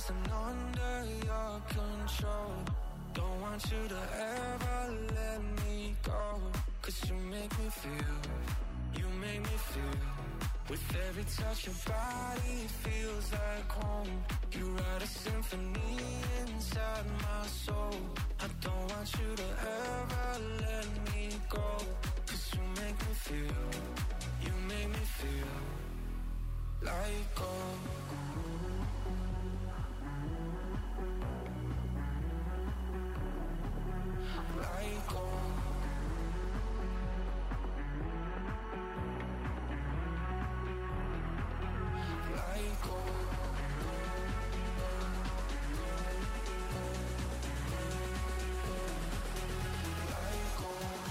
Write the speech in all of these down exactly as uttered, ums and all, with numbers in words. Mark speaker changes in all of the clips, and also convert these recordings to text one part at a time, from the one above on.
Speaker 1: nothing under your control. Don't want you to ever let me go. Cause you make me feel, you make me feel. With every touch your body feels like home. You write a symphony inside my soul. I don't want you to ever let me go. Cause you make me feel, you make me feel like gold. Like gold. Like gold. Like gold.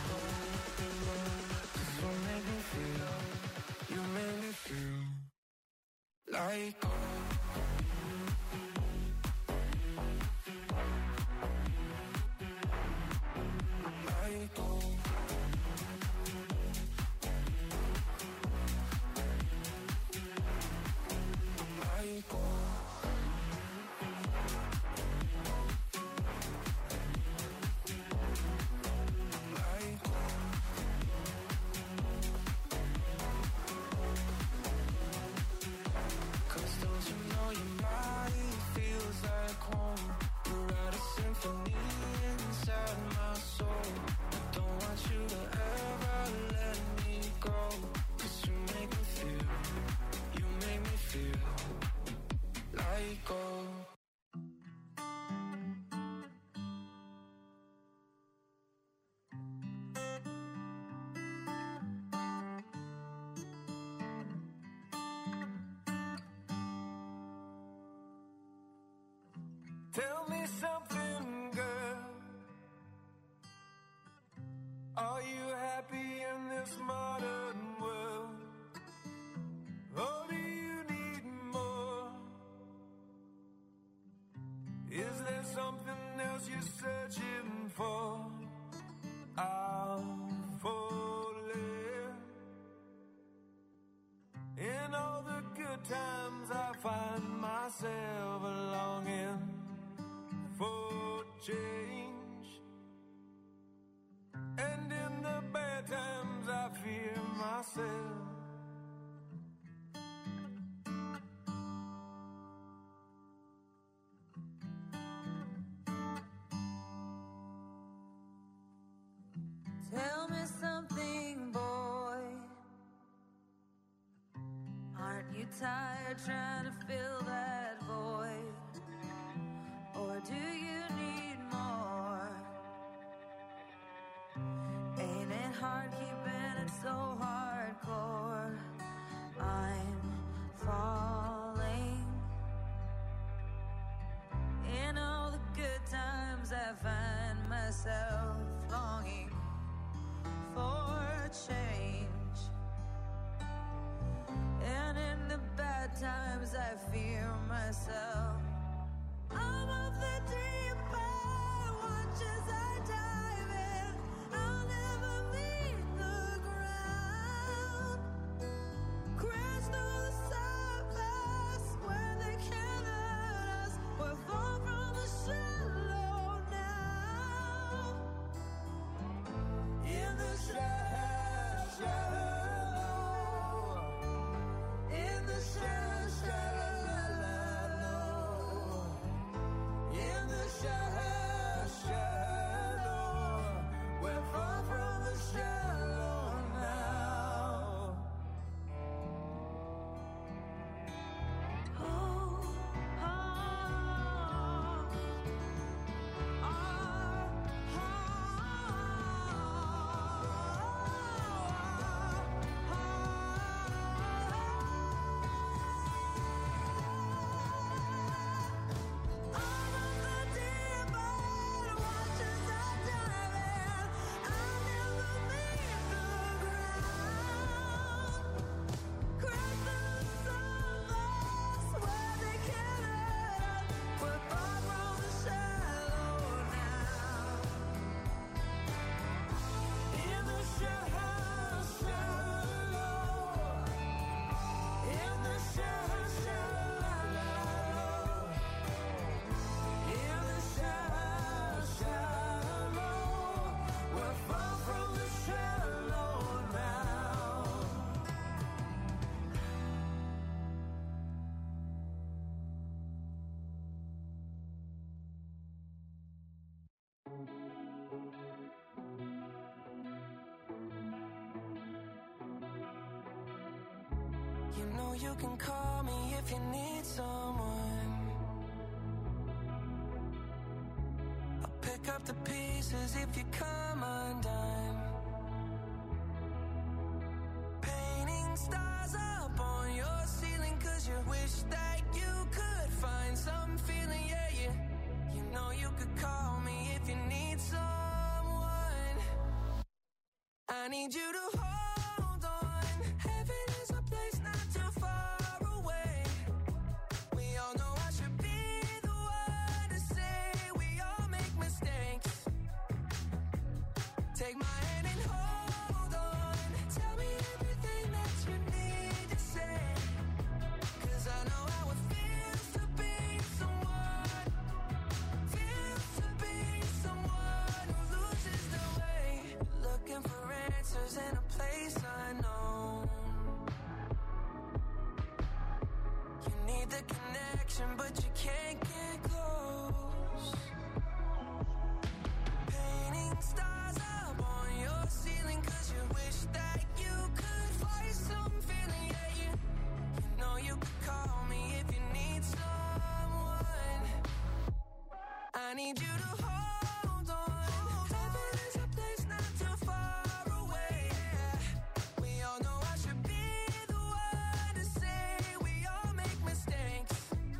Speaker 1: Cause you make me feel, you make me feel like gold. Like gold. Like gold. Like gold. Cause don't you know your body feels like home. You write a symphony inside my soul. Don't want you to ever let me go. Cause you make me feel, you make me feel like gold.
Speaker 2: Tell me something, girl. Are you happy in this modern world? Or do you need more? Is there something else you're searching for? I'm falling. In all the good times I find myself longing for change, and in the bad times I fear myself.
Speaker 3: Tell me something, boy. Aren't you tired trying to fill that void? Or do you need more? Ain't it hard keeping it so hardcore? I'm falling. In all the good times I find myself longing for change, and in the bad times I fear myself. I'm of the deep end, watch as I dive in. I'll never meet the ground. Crash through the surface where they can't hurt us. We're far from the shallow now. In the shallow, shallow. In the shallow, shallow. In the shallow, shallow.
Speaker 1: You know you can call me if you need someone. I'll pick up the pieces if you come undone. Painting stars up on your ceiling, cause you wish that you could find some feeling, yeah, yeah. You know you could call me if you need someone. I need you to hold on. Heaven is a place not too far away. We all know I should be the one to say we all make mistakes. Take my hand and hold on. Tell me everything that you need to say. Cause I know how it feels to be someone. Feels to be someone who loses their way. Looking for answers in a place unknown. You need the connection, but you can't get close. Painting stars up on your ceiling, cause you wish that you could find some feeling, yeah, you, you know you could call me if you need someone. I need you to hold on. Heaven is a place not too far away. We all know I should be the one to say we all make mistakes.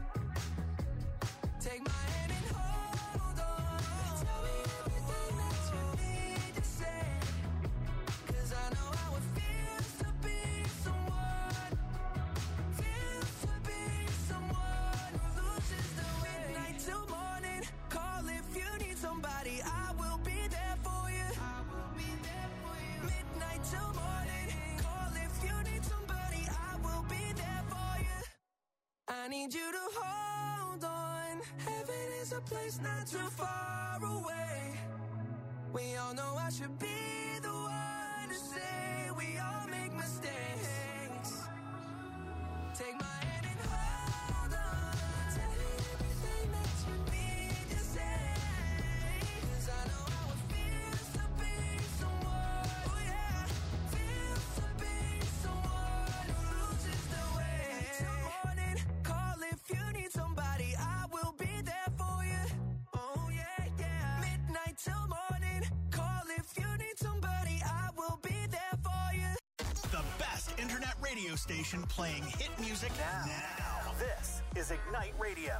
Speaker 1: Take my hand and hold on. Tell me everything that you need to say. Cause I know how it feels to be someone. Feels to be someone who loses their way. Midnight till morning. Call if you need somebody. I will be there for you. I will be there for you. Midnight till morning. Call if you need somebody. I will be there for you. I need you to hold on. Heaven is a place not too far away. We all know I should be the one to say we all make mistakes. Take my hand and hold on. Tell me everything that you need to say. Cause I know how it feels to be someone. Oh yeah. Feels to be someone who loses their way. Till morning. Call if you need somebody. I will be there for you. Oh yeah, yeah. Midnight till morning. Call if you need somebody. I will be there for you.
Speaker 4: The best internet radio station playing hit music now. now. This is Ignite Radio.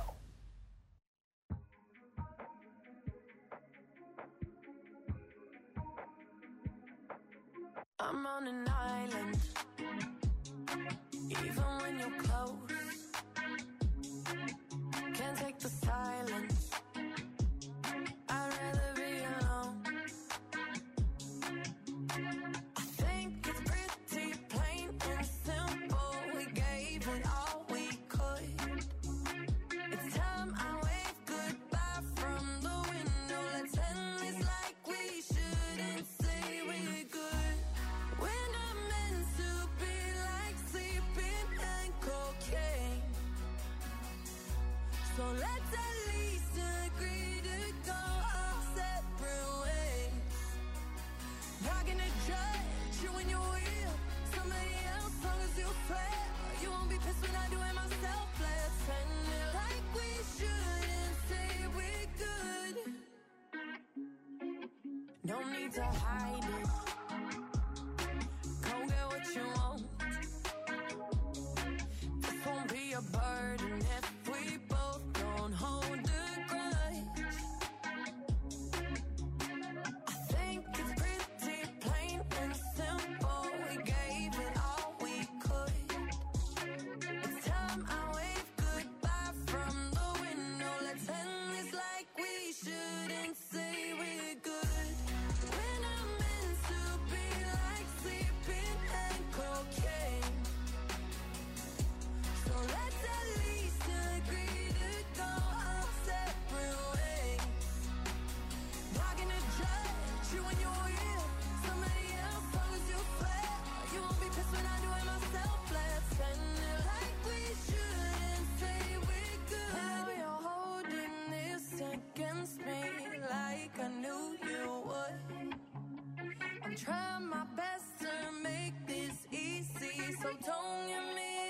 Speaker 1: I'm on an island. Even when you're close, can't take the silence. I'd rather be alone. I think it's pretty plain and simple. We gave it all we could. It's time I wave goodbye from the window. Let's end this like we shouldn't say we're good. We're not meant to be like sleeping and cocaine. So let's at least agree to go our separate ways. Not gonna judge you when you will somebody else, long as you swear you won't be pissed when I do it myself. Let's end it like we shouldn't say we're good. No need to hide it. Go get what you want. This won't be a burden if we both don't hold a grudge. I think it's pretty plain and simple. We gave it all we could. It's time I wave goodbye from the window. Let's end this like we shouldn't say we're good. We're not meant to be like sleeping and cocaine. So let's at least agree to go our separate ways. Not gonna judge you when you're with somebody else, long as you swear you won't be pissed when I do it myself. Let's end it like we shouldn't say we're good. Now you're holding this against me like I knew you would. I'm trying my best to make this easy, so don't give me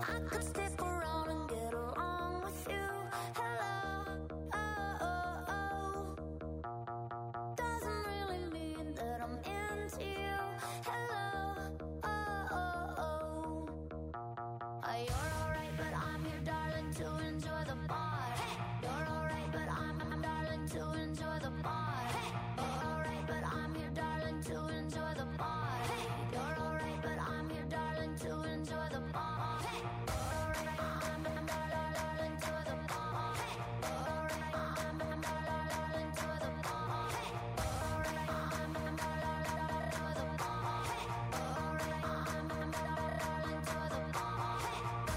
Speaker 5: I could stick around and get along with you. Hello, oh, oh, oh. Doesn't really mean that I'm into you. Hello, oh, oh, oh. Uh, you're alright, but I'm here, darling, to enjoy the bar. Hey. You're alright, but I'm, I'm darling, to enjoy the bar. Hey. You're alright, but I'm here, darling, to enjoy the bar. Hey. You're alright, but I'm here, darling, to enjoy the bar. Hey. You're alright, I'm, I'm darling, to the bar. Hey. You're alright, I'm, I'm darling, to the bar. Hey. You're alright, I'm, I'm darling, to the bar. Hey. You're alright, I'm, I'm darling, to the bar. Hey.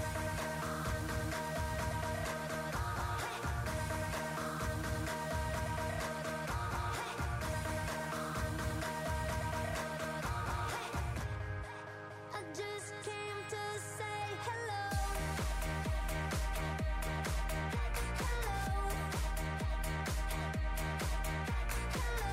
Speaker 5: I just came to say hello. Hello. Hello.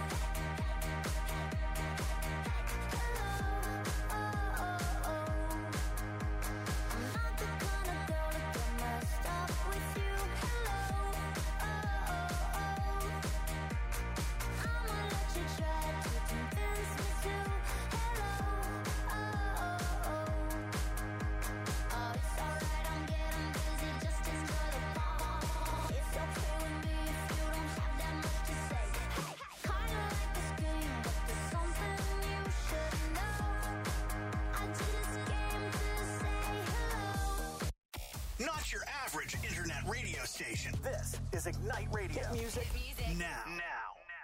Speaker 5: Hello. Oh, oh, oh. I'm not the kind of girl to get messed up with you. Hello. Oh, oh, oh. I'ma let you try to convince me to. Hello. Oh, oh, oh. Oh, it's alright, I'm getting busy, just enjoy the ball. It's okay with me if you don't have that much to say. Hey, kinda like this game, but there's something you should know. I just came to say hello.
Speaker 4: Not your average internet radio station. This is Ignite Radio. Hit music now. Now.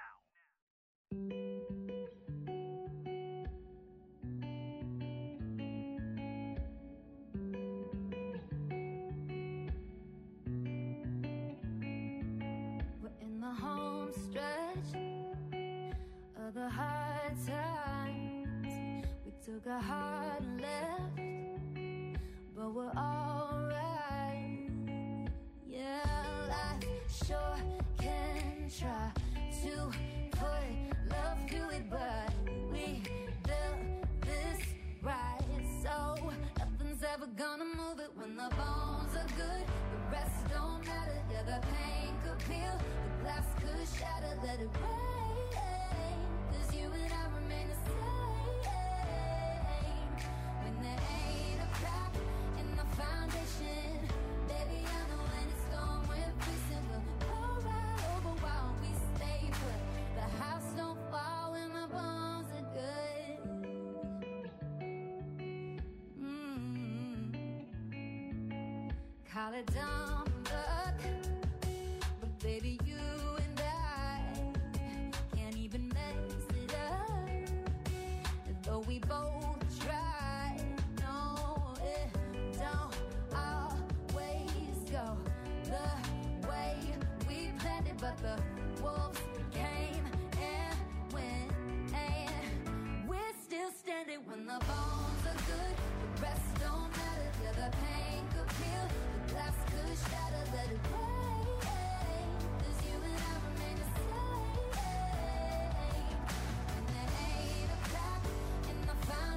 Speaker 5: We're in the home stretch of the hard times. We took a hard left, but we're alright. Yeah, life sure can try to put love through it, but we built this right. So nothing's ever gonna move it when the bones are good. The rest don't matter. Yeah, the pain could peel, the glass could shatter. Let it rain, 'cause you and I remain the same. When there ain't a crack in the foundation, baby, I know when it's gone, we're facing. We'll go right over while we stay put. The house don't fall when the bones are good. Mm. Call it dumb luck, but baby, you and I can't even mess it up. Though we both try, no, it don't always go the way we planned it. But the wolves came and went, and we're still standing when the bones are good. The rest don't matter. Yeah, the pain could peel, the glass could shatter. Let it rain, 'cause you and I remain the same. And there ain't a crack in the foundation.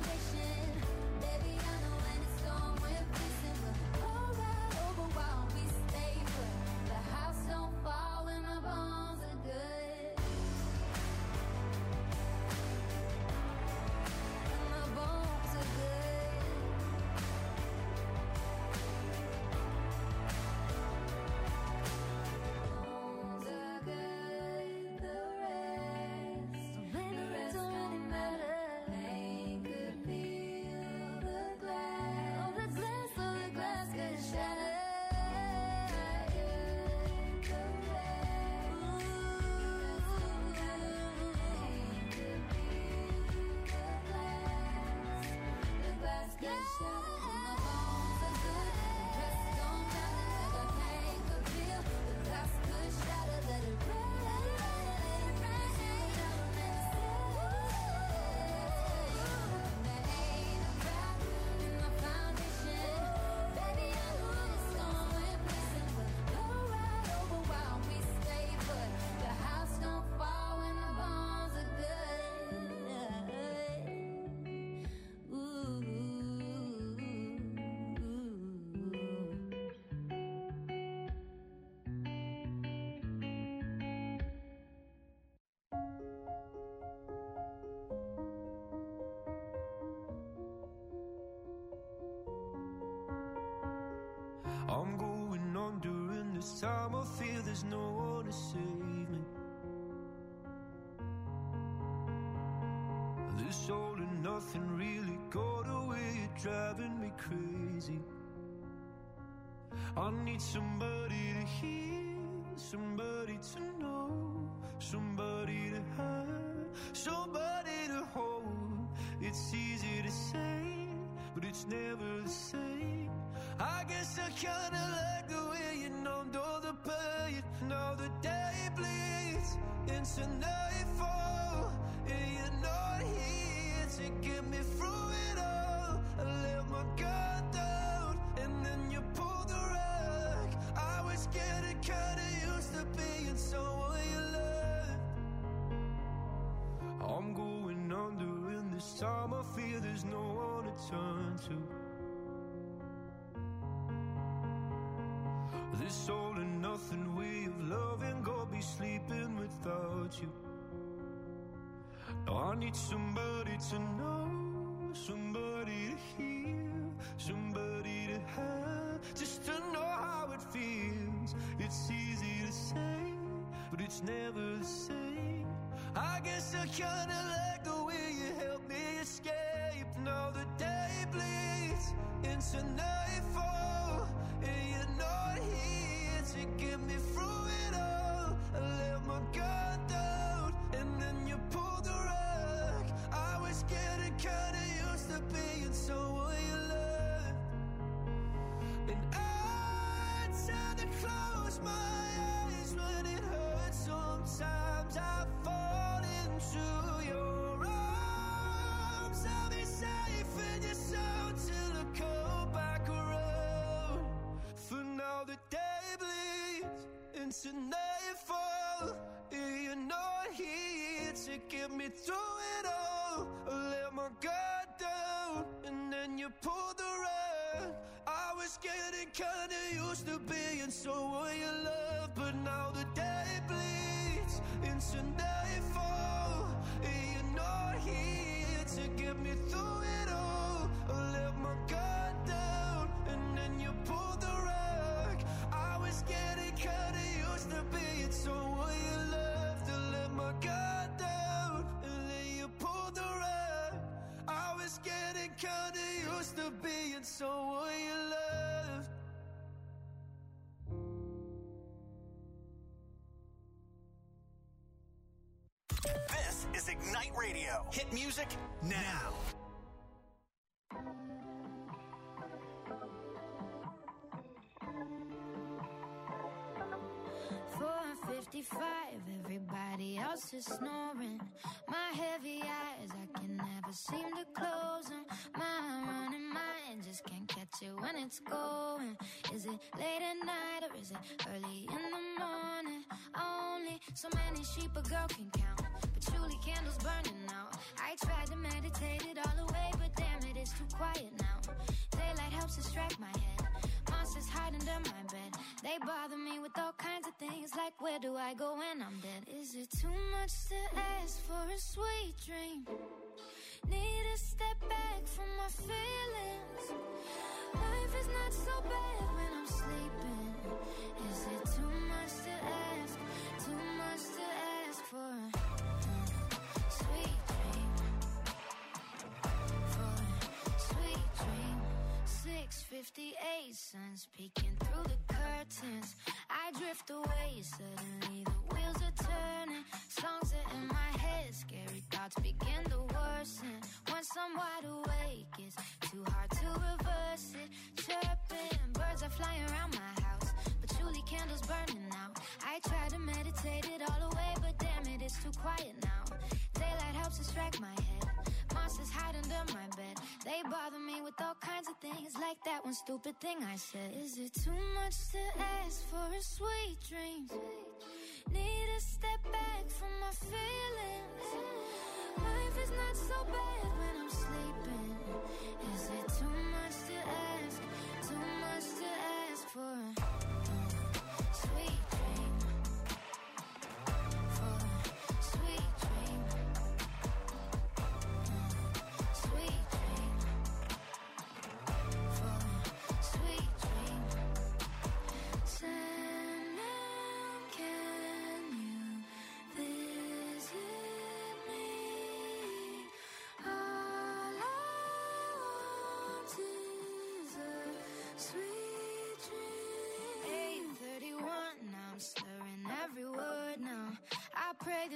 Speaker 2: I'm going under, and this time I feel there's no one to save me. This all and nothing really got away, you're driving me crazy. I need somebody to hear, somebody to know, somebody to have, somebody to hold. It's easy to say, but it's never the same. I guess I kinda like the way you numbed all the pain. Now the day bleeds into nightfall, and you're not here to get me through it all. I let my guard down, and then you pulled the rug. I was getting kinda used to being someone you loved. I'm going under, and this time I feel there's no one to turn to. This all and nothing way of loving, go be sleeping without you. Now I need somebody to know, somebody to hear, somebody to have, just to know how it feels. It's easy to say, but it's never the same. I guess I kinda like the way you help me escape. Now the day bleeds into nightfall, and you're not here to get me through it all. I let my guard down, and then you pulled the rug. I was getting kinda used to being someone you loved. And I tend to close my eyes when it hurts. Sometimes I fall into your arms. I'll be safe in your soul till I come back around. For now the day bleeds into nightfall, and you're not here to get me through it all. I let my guard down, and then you pulled the rug. I was getting kinda used to being someone you love, but now the day bleeds into nightfall, and you're not here to get me through it all. I let my guard down, and then you pulled the rug. I was getting kinda used to being someone you loved. I let my guard down, and then you pulled the rug. I was getting kinda used to being someone you loved.
Speaker 4: This is Ignite Radio. Hit music now.
Speaker 5: four fifty-five, everybody else is snoring. My heavy eyes, I can never seem to close them. My running mind just can't catch it when it's going. Is it late at night or is it early in the morning? Only so many sheep a girl can count, patchouli candles burning out. I tried to meditate it all away, but damn it, it's too quiet now. Daylight helps distract my head, monsters hide under my bed. They bother me with all kinds of things, like where do I go when I'm dead? Is it too much to ask for a sweet dream? Need to step back from my feelings. Life is not so bad when I'm sleeping. Is it too much to ask? Too much to ask for a uh, sweet dream? For a sweet dream. six fifty-eight, sun's peeking through the curtains. I drift away, suddenly the wheels are turning. Songs are in my head, scary thoughts begin to worsen. Once I'm wide awake, it's too hard to reverse it. Chirping, birds are flying around my house, patchouli candles burning out. I try to meditate it all away, but damn it, it's too quiet now. Daylight helps distract my head, monsters hide under my bed. They bother me with all kinds of things, like that one stupid thing I said. Is it too much to ask for a sweet dream? Need to step back from my feelings. Life is not so bad when I'm sleeping. Is it too much to ask? Too much to ask for a uh, sweet dream? For a sweet dream. Uh, sweet dream. For a sweet dream.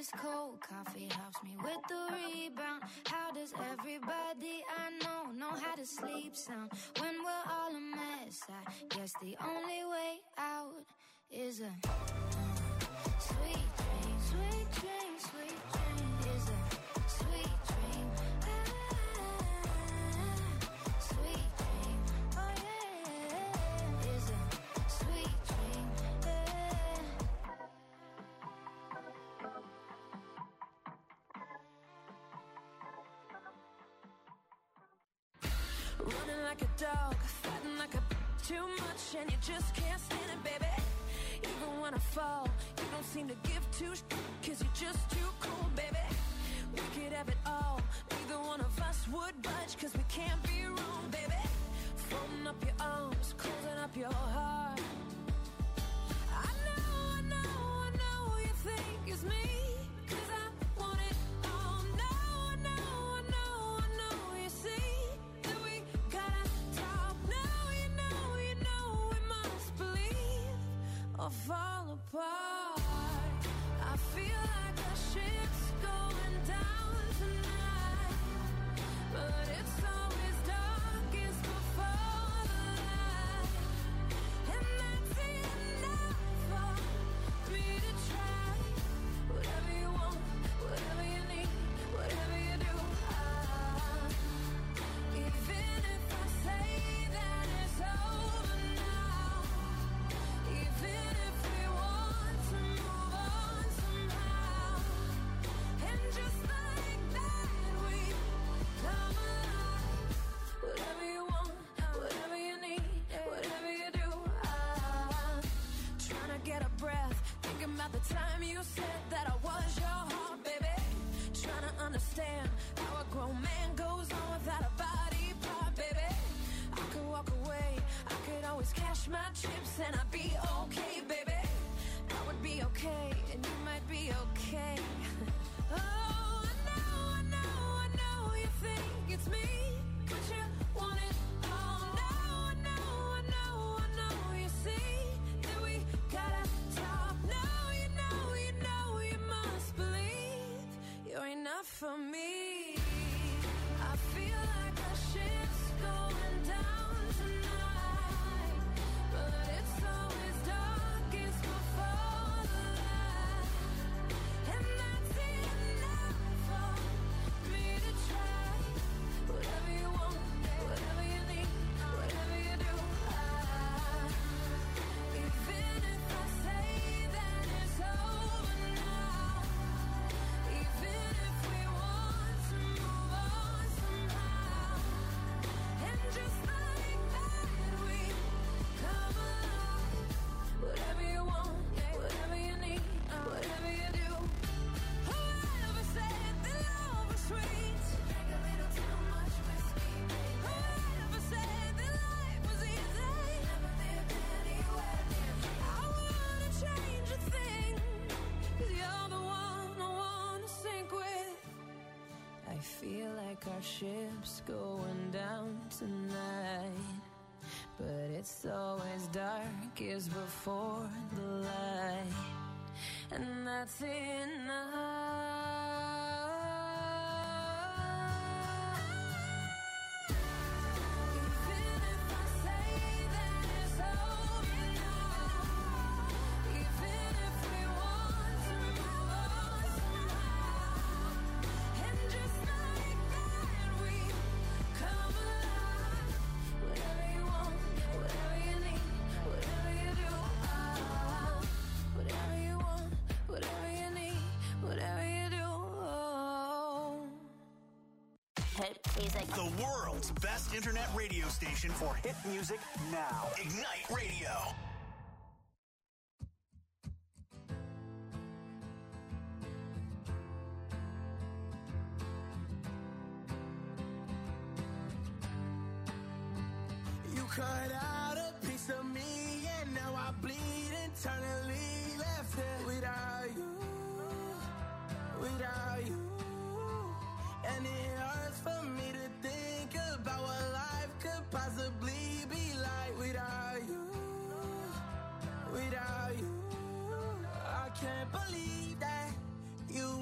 Speaker 5: does cold coffee helps me with the rebound? How does everybody I know know how to sleep sound? When we're all a mess, I guess the only way out is a uh, sweet dream, sweet dream, sweet dream is a sweet dream. Ah, sweet dream, oh yeah, is a sweet dream. Yeah.
Speaker 3: Running like a dog, fighting like a too much, and you just can't stand it, baby. Even when I fall, you don't seem to give two sh- cause you're just too cool, baby. We could have it all, neither one of us would budge, cause we can't be wrong, baby. Folding up your arms, closing up your heart. I know, I know, I know you think it's me, cause I want it all. No, I know, I know, I know you see that we gotta talk. No, you know, you know we must believe or fall apart. I feel like the ship's going down tonight, but it's always darkest before the light, and that's enough for me to try. Whatever you want, whatever you need, whatever you do, I, even if I say that it's over now, even if we want to move on somehow, and just like that we come alive. Whatever you want, whatever you need, whatever you do, I'm trying to get a breath, thinking about the time you said that I was your heart, baby. Trying to understand how a grown man goes on without a body part, baby. I could walk away, I could always cash my chips, and I'd be okay, baby. I would be okay, and you might be okay. Oh, I know, I know, I know you think it's me, but you want it all. No, I know, I know, I know you see that we gotta talk. No, you know, you know, you must believe you're enough for me. I feel like the ship's going down tonight, but it's always darkest before the light, and that's enough for me to try. Whatever you want, whatever you need, whatever you do, I, even if I say that it's over now, even if we want to move on somehow, and just like that we come alive. Whatever you want, whatever you need, whatever you do. Whoever said that love was sweet, drink a little too much whiskey, baby. Whoever said that life was easy, never lived anywhere near me. I wanna change a thing, cause you're the one I wanna sink with. I feel like our ship's going down tonight, but it's always darkest before the light, and that's enough. Even if I say that it's over now, even if we want to move on somehow, and just like that we come alive. Whatever you want, whatever you need, whatever you do, I, whatever you want, whatever you need, whatever you do.
Speaker 6: Hit music.
Speaker 4: The world's best internet radio station for hit music now. Ignite Radio.
Speaker 7: You cut out a piece of me, and now I bleed internally. Left here without you, without you. And it hurts for me to think about what life could possibly be like without you, without you. I can't believe that you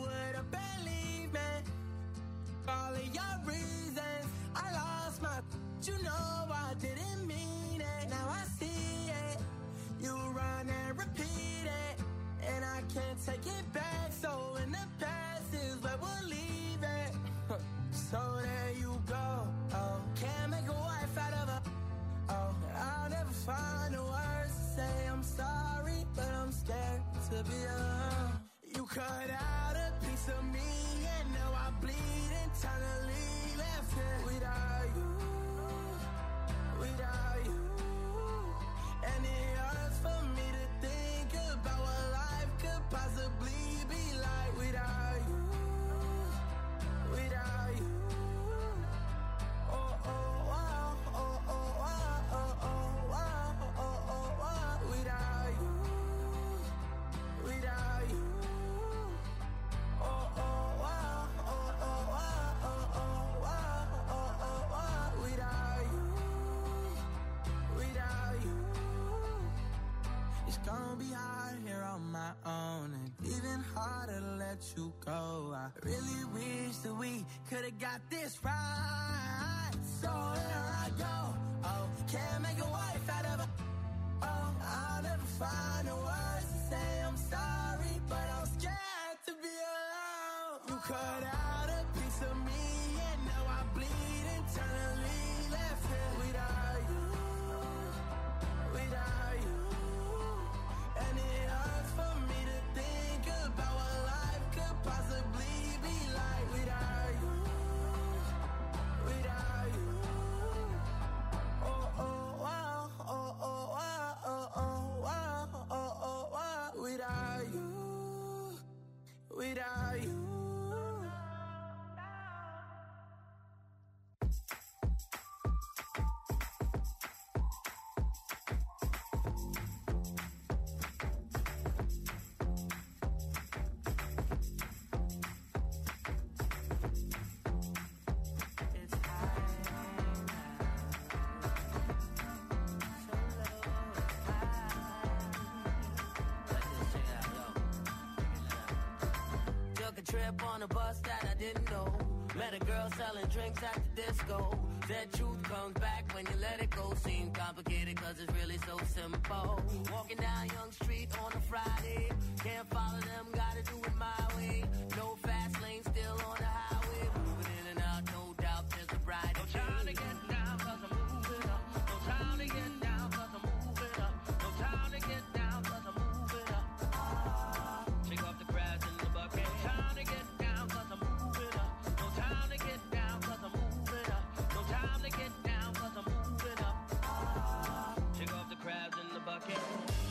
Speaker 7: didn't mean it. Now I see it. You run and repeat it, and I can't take it back. So in the past is where we'll leave it. So there you go. Oh, can't make a wife out of a. Oh, I'll never find the words to say I'm sorry, but I'm scared to be alone. You cut out a piece of me, and now I bleed internally. Left here without you, without you. And it hurts for me to think about what life could possibly be like without you, without you. Oh, oh, wow, oh, oh, wow, oh, oh, wow, oh, oh, wow, without you, without you. Oh, oh, wow, oh, oh, wow, oh, oh, wow, oh, oh, wow, without you, without you. It's gonna be hard here on my own, and even harder to let you go. I really wish that we could've got this right. So here I go. Oh, can't make a wife out of a. Oh, I'll never find the words to say I'm sorry, but I'm scared to be alone. You cut out a piece of me, and now I bleed internally. Left here without you, without you. And it hurts for me to think about what life could possibly be like without you, without you. Oh, oh, wow, oh, oh, wow, oh, oh, wow, oh, oh, wow, without you, without you.
Speaker 8: Trip on a bus that I didn't know. Met a girl selling drinks at the disco. That truth comes back when you let it go. Seems complicated cause it's really so simple. Walking down Young Street on a Friday. Can't follow them, gotta do it my way. No fast lane, still on the highway. Moving in and out, no doubt there's a bright. No time to get down cause I'm moving up. No time to get down cause I'm moving up. No time to get down cause I'm moving up. Shake off the crabs in the bucket. No time to get down cause I'm moving up. No time to get down cause I'm moving up. No time to get down cause I'm moving up. Shake off the crabs in the bucket.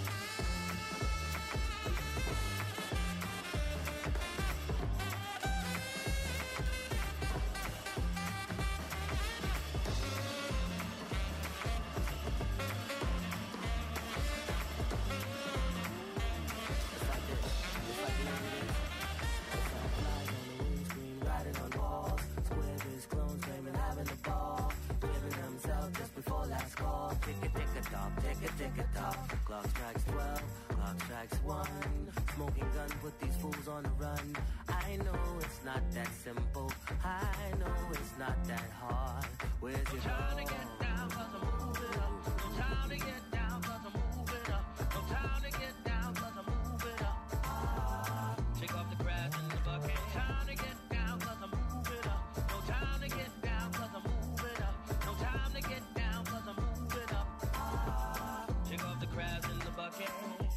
Speaker 8: Clock strikes twelve, clock strikes one. Smoking gun, put these fools on the run. I know it's not that simple. I know it's not that hard. Where's your no time to get down cause I'm moving up. No time to get down cause I'm moving up. No time to get down cause I'm moving up. Shake off the crabs in the bucket. No time to get down cause I'm moving up. No time to get down cause I'm moving up. No time to get down cause I'm moving up. Shake off the crabs in the bucket.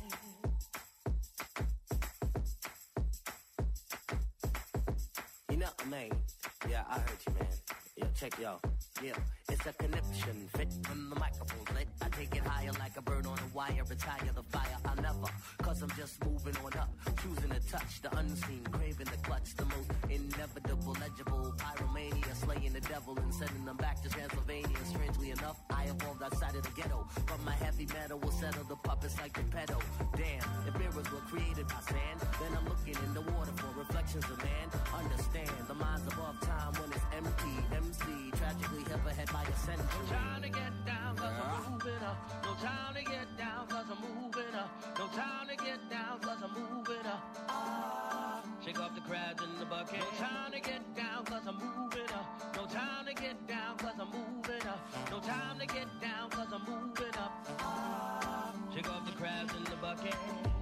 Speaker 8: You know, man. Yeah, I heard you, man. Yeah, check yo. Yeah, it's a connection. Fit when the microphone's lit. I take it higher like a bird on a wire. Retire the fire. I'll never. Cause I'm just moving on up. Choosing to touch the unseen. Craving the clutch. The most inevitable, legible. Pyromania. Slaying the devil and sending them back to Transylvania. Strangely enough, I evolved outside of the ghetto. But my heavy metal will settle the puppets like the pedo. Damn, if mirrors were created by sand, then I'm looking in the water for reflections of man. Understand, the mind's above time when it's empty. M C, tragically hip ahead by a century. No time to get down cause yeah. I'm moving up. No time to get down cause I'm moving up. No time to get down cause I'm moving up. Ah, shake off the crabs in the bucket. No time to get down cause I'm moving up. No time to get down cause I'm moving up. No time to
Speaker 9: get down, cause I'm moving up. Shake off the crabs in the bucket.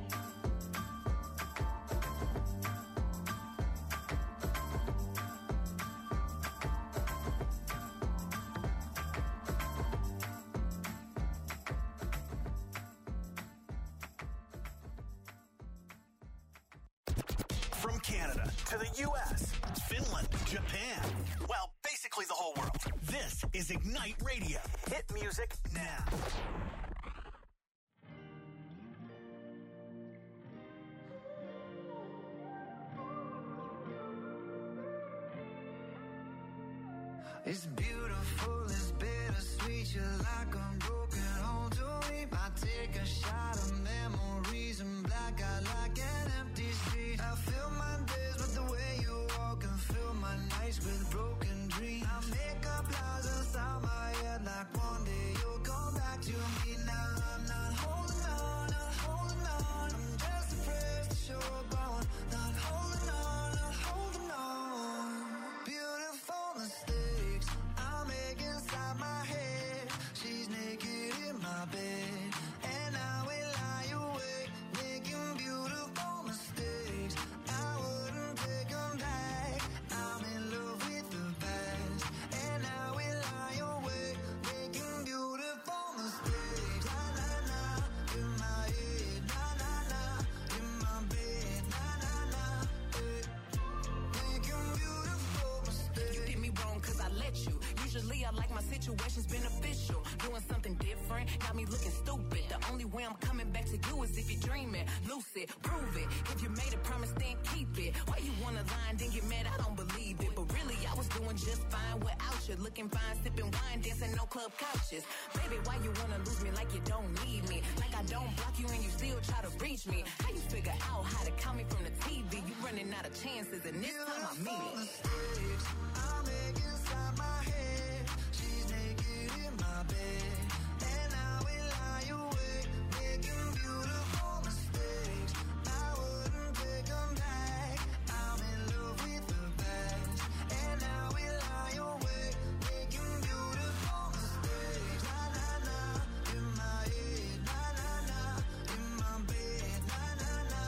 Speaker 4: From Canada to the U S, Finland, Japan, well, basically the whole world. This is Ignite Radio. Hit music now.
Speaker 3: It's beautiful, it's bittersweet. You're like a broken home to me. I take a shot of memories and black out like an empty street. I fill my days with the way you walk and fill my nights with broken dreams. I make up lies inside my head like one day you'll come back to me. Now I'm not holding on, not holding on. I'm just afraid to show up on. Not holding on, not holding on. Beautiful mistakes I make inside my head. She's naked in my bed, and I will lie awake, making beautiful mistakes. I wouldn't take them back. I'm in love with the past, and I will lie awake, making beautiful mistakes. Na na na, in my head, na na na, in my bed, na na na, eh. Making beautiful mistakes.
Speaker 10: You did me wrong cause I let you. Usually I like my situations beneficial. Doing something different got me looking stupid. The only way I'm coming back to you is if you're dreaming. Lucid, prove it. If you made a promise, then keep it. Why you wanna lie and then get mad? I don't believe it. But really, I was doing just fine without you. Looking fine, sipping wine, dancing no club couches. Baby, why you wanna lose me like you don't need me? Like I don't block you and you still try to reach me. How you figure out how to count me from the T V? You running out of chances and this time I mean it.
Speaker 3: Mistakes I make inside my head. She's naked in my bed, and I will lie awake, making beautiful mistakes. I wouldn't take them back. I'm in love with the past, and I will lie awake, making beautiful mistakes. Na na na, in my head, na na na, in my bed, na na na,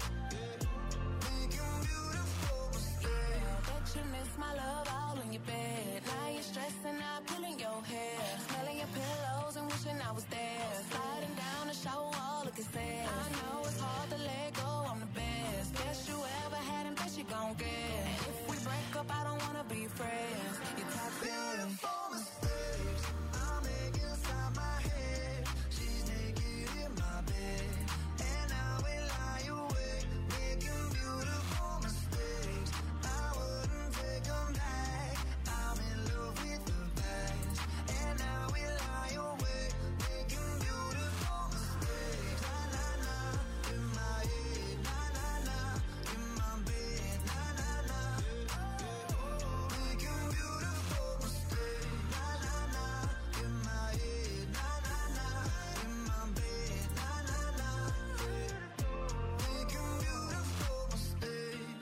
Speaker 3: making beautiful mistakes.
Speaker 10: Bet you miss my love all in your bed. Now you're stressing out, pulling your hair, smelling your pillows and wishing I was there. Sliding down the shower wall, looking sad. I know it's hard to let go, I'm the best. Best you ever had and best you gon' get. And if we break up, I don't wanna be friends. You're toxic.
Speaker 3: Beautiful mistakes I make inside my head. She's naked in my bed, and I will lie awake, making beautiful mistakes. I wouldn't take them back. I'm in love with the past, and I will lie awake, making beautiful mistakes. Na na na, in my head, na na na, in my bed, na na na, making beautiful mistakes. Na na na, in my head, na na na, in my bed, na na na, making beautiful mistakes.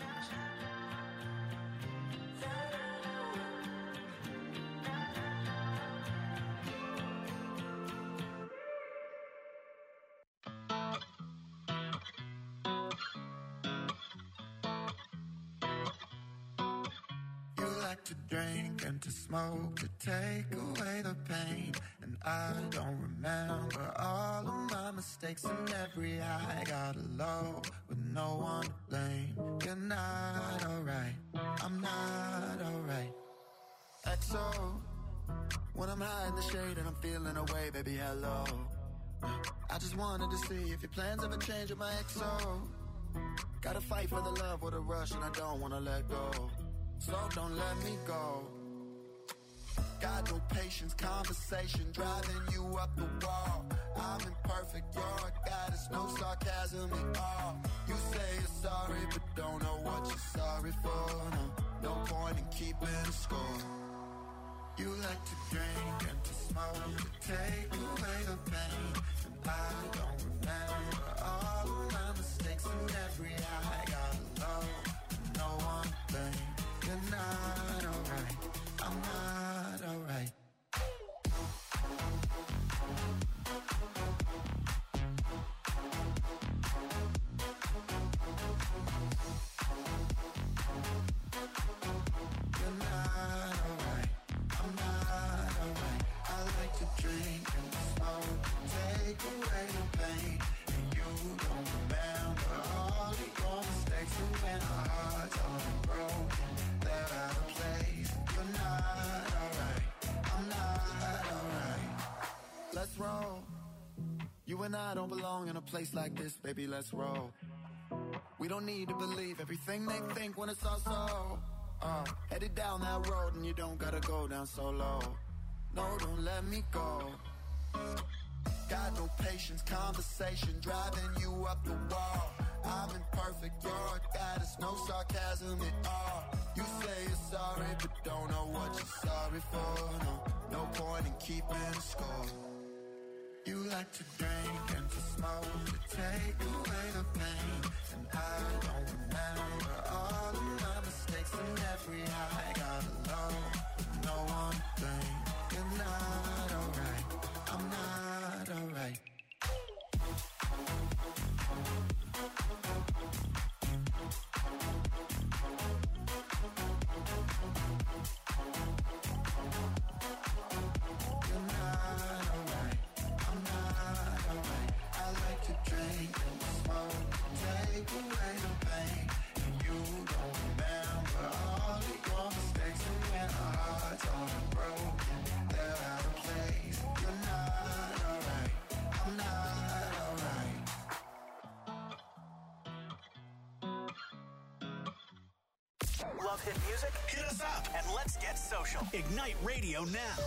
Speaker 2: You like to drink and to smoke to take away the pain. And I don't remember all of my mistakes and every high. Got low with no one to blame. You're not alright, I'm not alright. X O, when I'm high in the shade and I'm feeling away, baby, hello. I just wanted to see if your plans ever change with my X O. Gotta fight for the love with a rush and I don't wanna let go. So don't let me go. Got no patience, conversation driving you up the wall. I'm imperfect, you're a goddess, no sarcasm at all. You say you're sorry, but don't know what you're sorry for. No, no point in keeping score. You like to drink and to smoke to take away the pain. And I don't remember all of my mistakes and every high. Got low, no one thing. You're not alright, I'm not alright.
Speaker 11: let's roll. You and I don't belong in a place like this, baby, let's roll. We don't need to believe everything they think when it's all so. Uh, headed down that road and you don't gotta go down so low. No, don't let me go. Got no patience, conversation driving you up the wall. I'm imperfect, you're a goddess, no sarcasm at all. You say you're sorry, but don't know what you're sorry for. No, no point in keeping score. You like to drink and to smoke to take away the pain. And I don't remember all of my mistakes and every high. Got alone with no one thing. You're not alright, I'm not alright.
Speaker 4: Love hit music? Hit us up and let's get social. Ignite Radio now.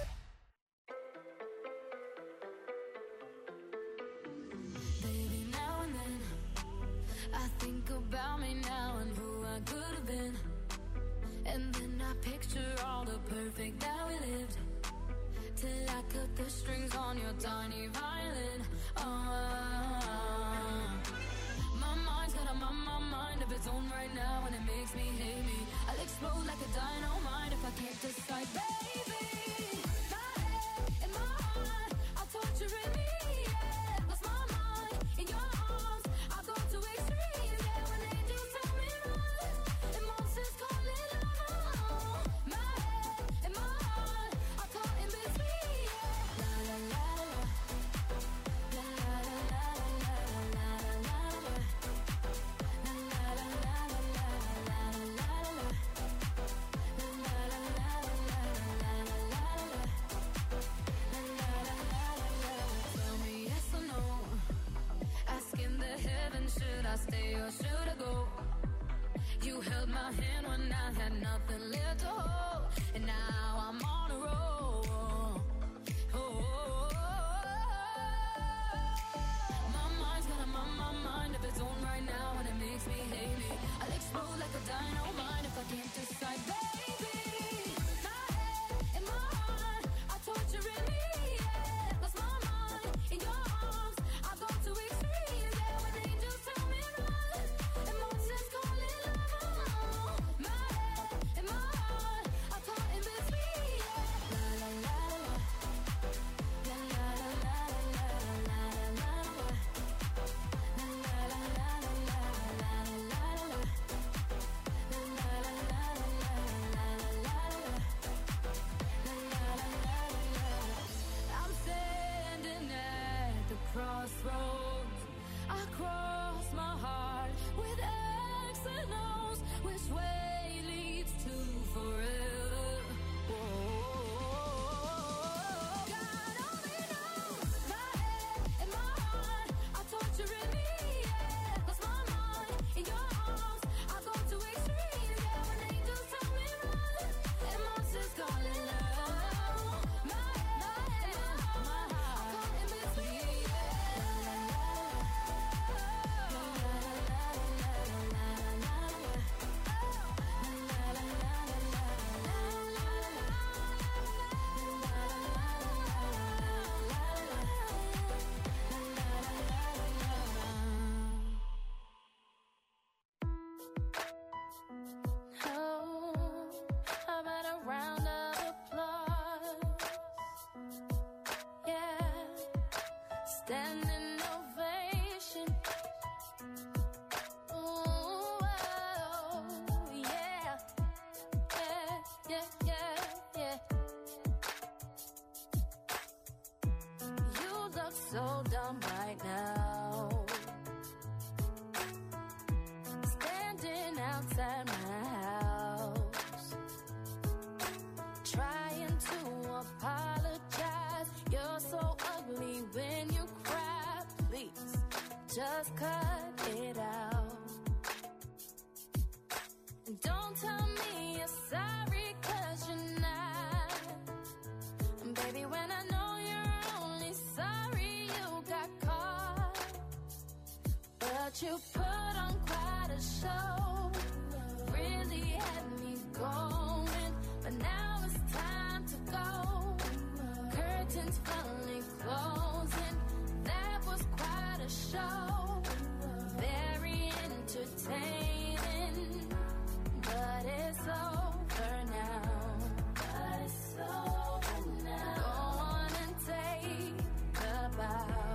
Speaker 3: Baby, now and then I think about me now and who I could have been. And then I picture all the perfect that we lived. Till I cut the strings on your tiny violin. Oh, my mind's got a my, my mind of its own right now, and it makes me hate me. I'll explode like a dynamite if I can't decide, baby. My head and my heart are torturing me. Yeah, lost my mind in your arms. I go to extremes. Yeah, when angels tell me run, and monsters call it love. My head and my heart are caught in between. Yeah, la la la la, la la la la la la la la. Should I stay or should I go? You held my hand when I had nothing left to hold, and now I'm on a roll. Oh, oh, oh, oh. My mind's got a my, my mind of its own right now, and it makes me hate me. I'll explode like a dynamite if I can't decide, baby. My head and my heart are torturing me. Yeah, lost my mind in your arms. I go to extremes. Yeah, when angels tell me run, and monsters call it love. My head and my heart are caught in between. Yeah, la la la la, la la la la la la la la, la la la la la la la la. I'm standing at the crossroads. I cross my heart with X and O's. Which way leads to forever? Whoa. God only knows. My head and my heart are torturing me. Yeah, lost my mind in your arms. I go to extremes. Yeah, when angels tell me run, and monsters call it love. My head and my heart are caught in between. Oh, how about a round of applause? Yeah, standing ovation. Ooh, oh, yeah, yeah, yeah, yeah, yeah. You look so dumb right now, standing outside my house, trying to apologize. You're so ugly. me when you cry. Please, just cut it out. And don't tell me you're sorry, cause you're not. And baby, when I know you're only sorry you got caught. But you put on quite a show, really had me going. But now it's time to go. Curtains finally closing. That was quite a show. Very entertaining. But it's over now. But it's over now. Go on and take a bow.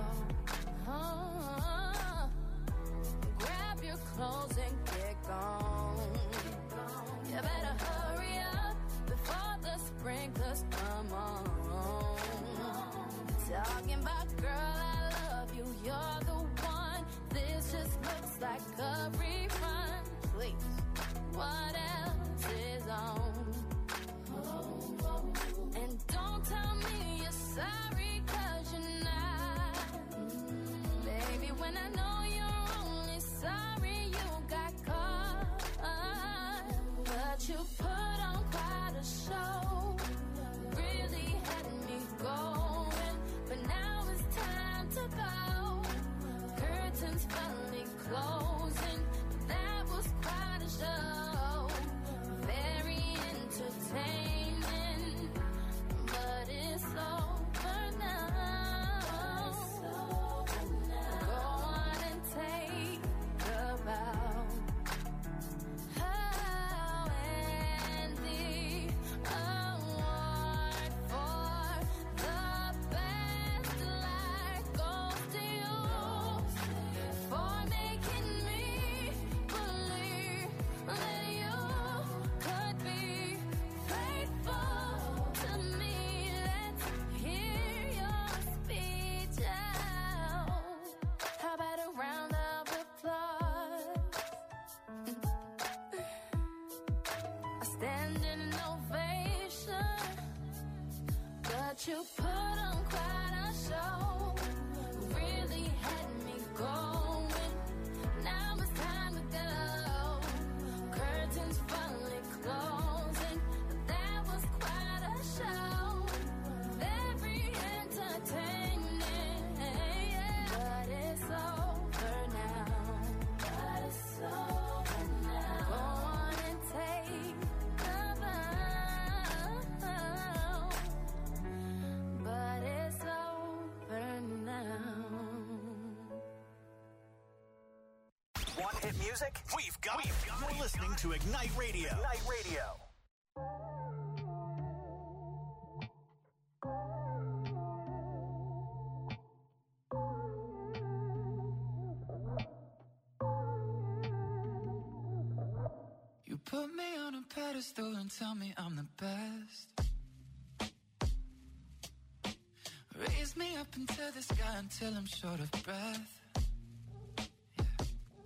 Speaker 3: Oh, grab your clothes and get gone. You better hurry up before the sprinklers come on. Talking about, girl, I love you, you're the one. This just looks like a rerun. Please, what else is on? And don't tell me you're sorry, cause you're not. Baby, when I know you're only sorry you got caught. But you put on quite a show, really had me going. But now it's time to go. Curtains finally closing. That was quite a show. Very entertaining. But it's over now. Go on and take a bow. Oh, and the award for the best life goes to you for making me believe that you could be faithful to me. Let's hear your speech out. How about a round of applause? A standing ovation. But you put on quite a show, really had me going. Now it's time to go. Curtains finally closing. That was quite a show. Very entertaining. But it's over now. But it's over now. Go on and take a bow. But it's over now.
Speaker 4: Want hit music? We've got it. You're listening to Ignite Radio. Ignite Radio.
Speaker 12: You put me on a pedestal and tell me I'm the best. Raise me up into the sky until I'm short of breath. Yeah.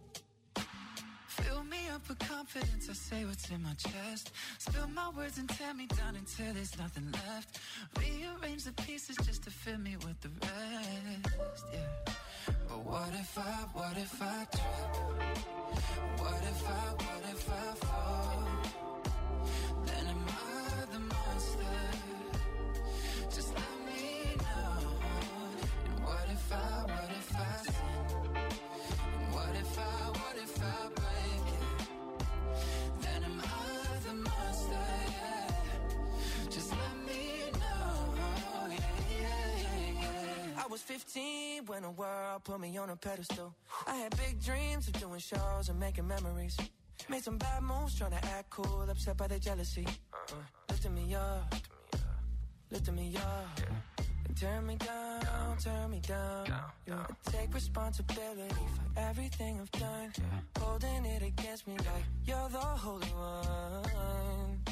Speaker 12: Fill me up with confidence, I say what's in my chest. Spill my words and tear me down until there's nothing left. Rearrange the pieces just to fill me with the rest. Yeah. But what if I, what if I trip? What if I, what if I fall? Then am I the monster? Just let me know. And what if I, what if I sin? And what if I, what if I break it? Then am I the monster? Yeah. Just let me know. Yeah, yeah, yeah, yeah.
Speaker 7: I was fifteen when the world put me on a pedestal. I had big dreams of doing shows and making memories. Made some bad moves trying to act cool, upset by the jealousy. Uh, lifting me up, lifting me up. And turn me down, turn me down. You take responsibility for everything I've done. Holding it against me like you're the holy one.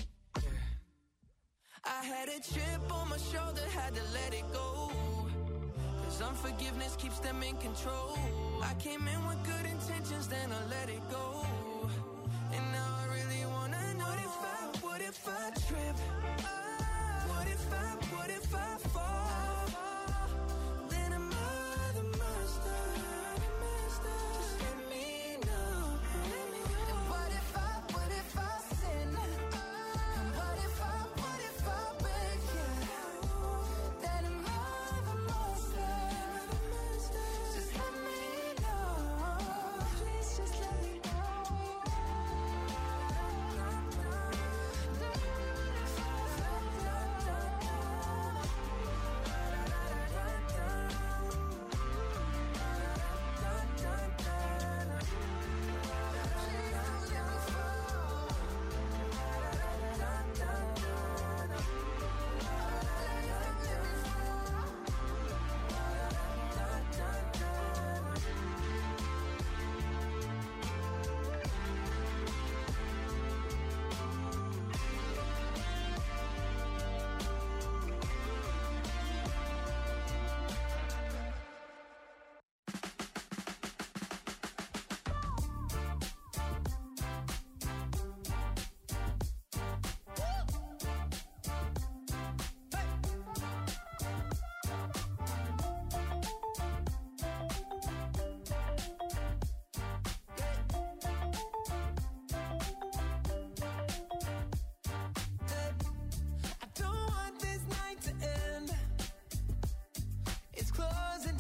Speaker 7: I had a chip on my shoulder, had to let it go. Cause unforgiveness keeps them in control. I came in with good intentions, then I let it go. And now I really wanna know, what if I, what if I trip? What if I, what if I fall?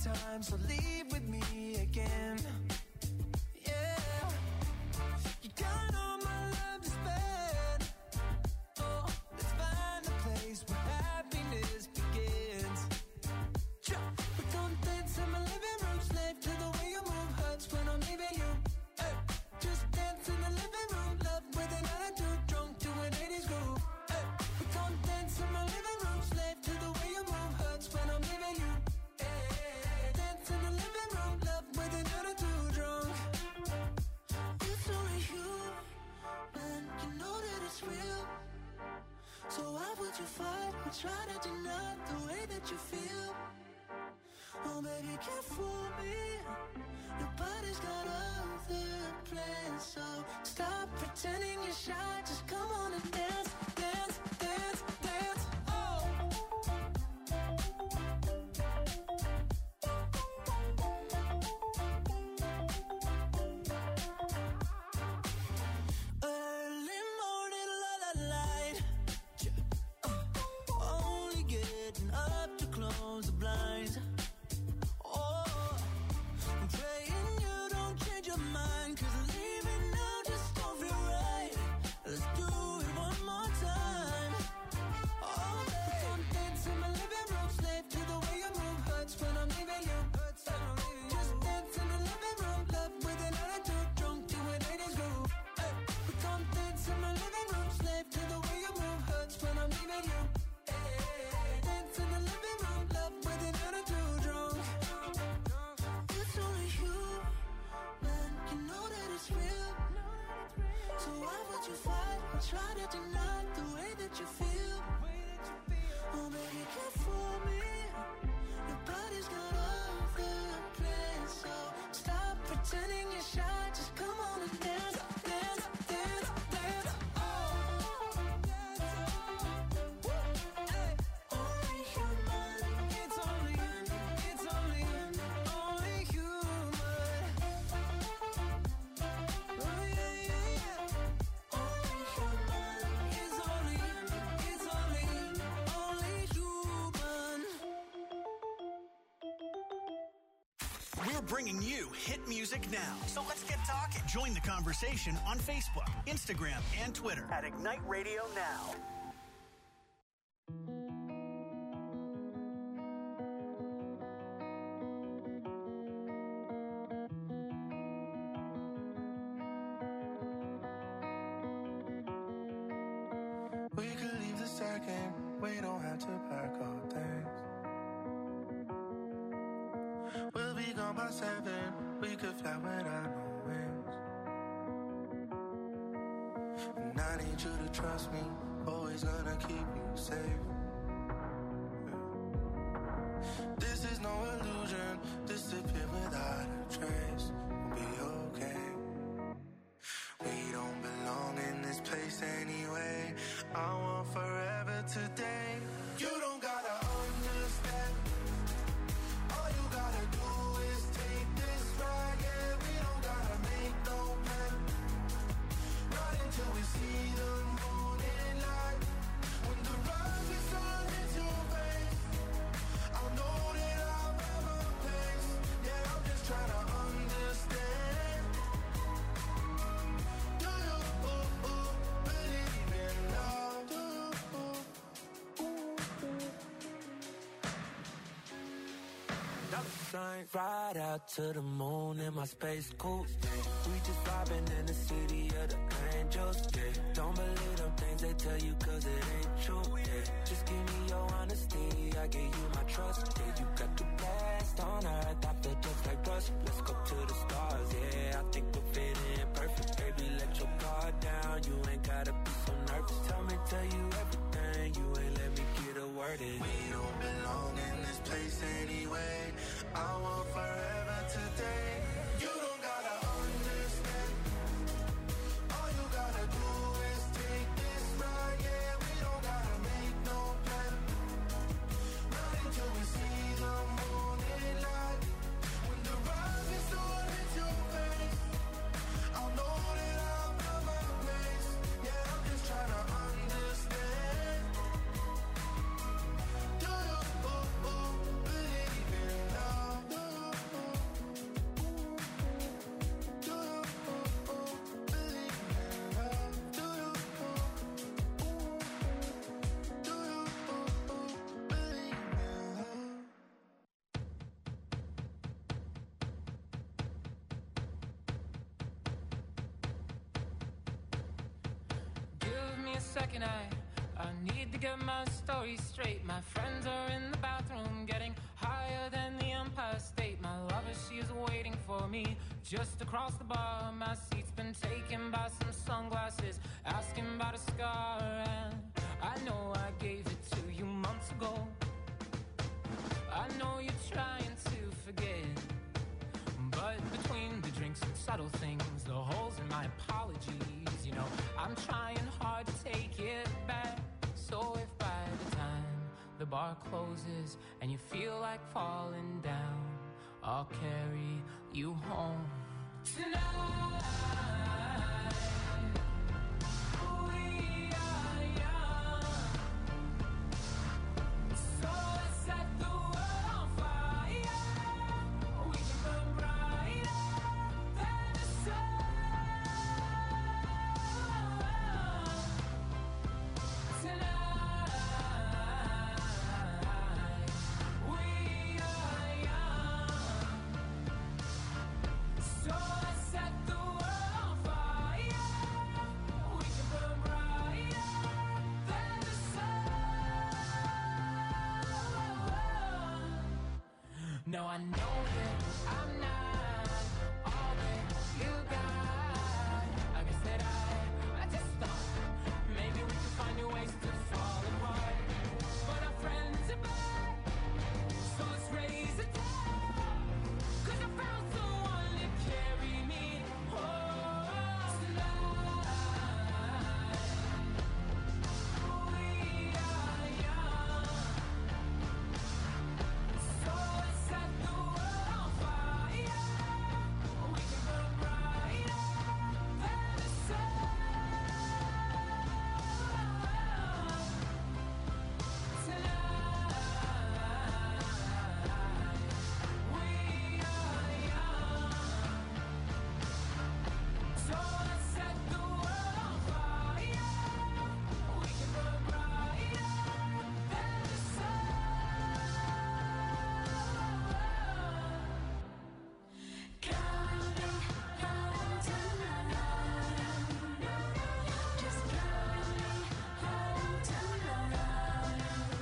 Speaker 7: time, so leave with me again. Yeah, you got all my love to spend. Oh, let's find a place where happiness begins. We don't dance in my living room, slave to the way you move, hurts when I'm leaving you. Hey, just dance in the living room, love with an attitude, drunk to an eighties groove. Hey, we don't dance in my living room, slave to the way you move, hurts when I'm leaving you. Hey, dance in the living room, love with an attitude, drunk. It's only you, man, you know that it's real. So why would you fight or try to deny the way that you feel? Oh baby, can't fool me. Your body's got other plans, so stop pretending you're shy. Just come on and dance, dance, dance, dance. Oh. Early morning, la la light. Only getting up to close the blinds. Oh, I'm praying you don't change your mind, 'cause leaving now just don't feel right. Let's do it one more time. Oh, baby, don't dance in my living room, slave to the way you move, hurts when I'm leaving you. Just dance in the living room, love with an attitude, drunk to an eighties groove. Hey, we don't dance in my living room, slave to the way you move, hurts when I'm leaving you. Hey, dance in the living room, love with an attitude, drunk. It's only you, man, you know that it's real. So why would you fight or try to deny the way that you feel? Oh baby, can't fool me. Your body's got other plans, so stop pretending you're shy. Just come on and dance, dance, dance, dance. Oh, hey, only human. It's only, it's only, only human. Oh yeah, yeah, yeah. Only human. It's only, it's only, only human.
Speaker 4: We're bringing you hit music now. So let's get talking. Join the conversation on Facebook, Instagram, and Twitter at Ignite Radio Now.
Speaker 2: We could leave the second, we don't have to pack our things. We'll be gone by seven, we could fly without no wings. And I need you to trust me, always gonna keep you safe. This is no illusion, disappear without a trace. We'll be okay. We don't belong in this place anyway. I want forever today. You don't gotta understand. All you gotta do is take this ride. Yeah, we don't gotta make no plan. Right until we see the morning light. When the rise is turned into rain, I'll know that I'll have a place. Yeah, I'm just trying to understand. Do you ooh, ooh, believe in love? Do you ooh, ooh, ooh.
Speaker 7: Dollar sign, ride out to the moon in my space coupe. We just vibing in the city of the angels. Yeah, don't believe them things they tell you, 'cause it ain't true. Yeah, just give me your honesty, I give you my trust. Yeah, you got the best on earth, after just like us. Let's go to the stars. Yeah, I think we'll fit in perfect. Baby, let your guard down. You ain't gotta be so nervous. Tell me, tell you everything. You ain't let me get a word in.
Speaker 2: We don't belong in this place anyway. I want forever today. You don't gotta understand. All you gotta do is take this ride. Yeah, we don't gotta make no plan. Right until we see the morning
Speaker 13: second, I I need to get my story straight. My friends are in the bathroom getting higher than the Empire State. My lover, she is waiting for me just across the bar. My seat's been taken by some sunglasses, asking about a scar. And I know I gave it to you months ago. I know you're trying to forget, but between the drinks and subtle things, the holes in my apologies, you know, I'm trying hard to take it back. So if by the time the bar closes and you feel like falling down, I'll carry you home tonight. We are young, so let's set the world on fire. We can burn brighter than the sun. Tonight, we are young, so let's set the world on fire. We can burn brighter than the sun. No, I know that I'm not all that you got. I guess that I, I just thought maybe we could find new ways to fall apart. But our friends are back, so let's raise it down. 'Cause I found someone to carry me home tonight. We are young, so let's set the world on fire. We can burn brighter than the sun. Tonight, we are young, so let's set the world on fire. We can burn brighter than the sun. Carry me home tonight. Just carry me home tonight.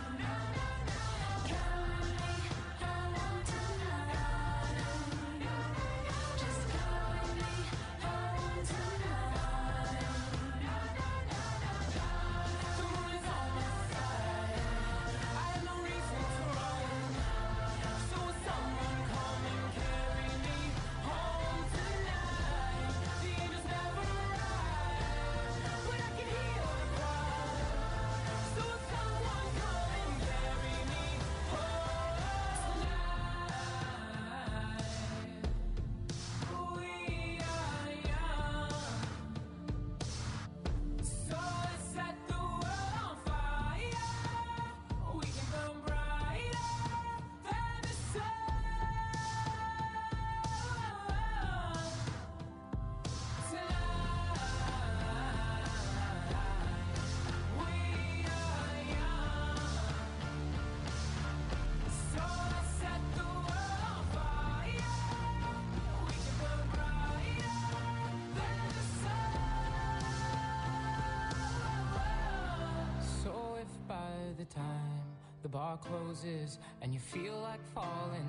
Speaker 13: Carry me home tonight. Just carry me home tonight. The moon is on my side. I have no reason to run. So will someone come and carry me home tonight? The angels never arrive, but I can hear the cry. So will someone come and carry me home tonight? We are young, so let's set the world on fire. We can burn brighter than the sun. Tonight, we are young, so let's set the world on fire. We can burn brighter than the sun. So if by the time the bar closes and you feel like falling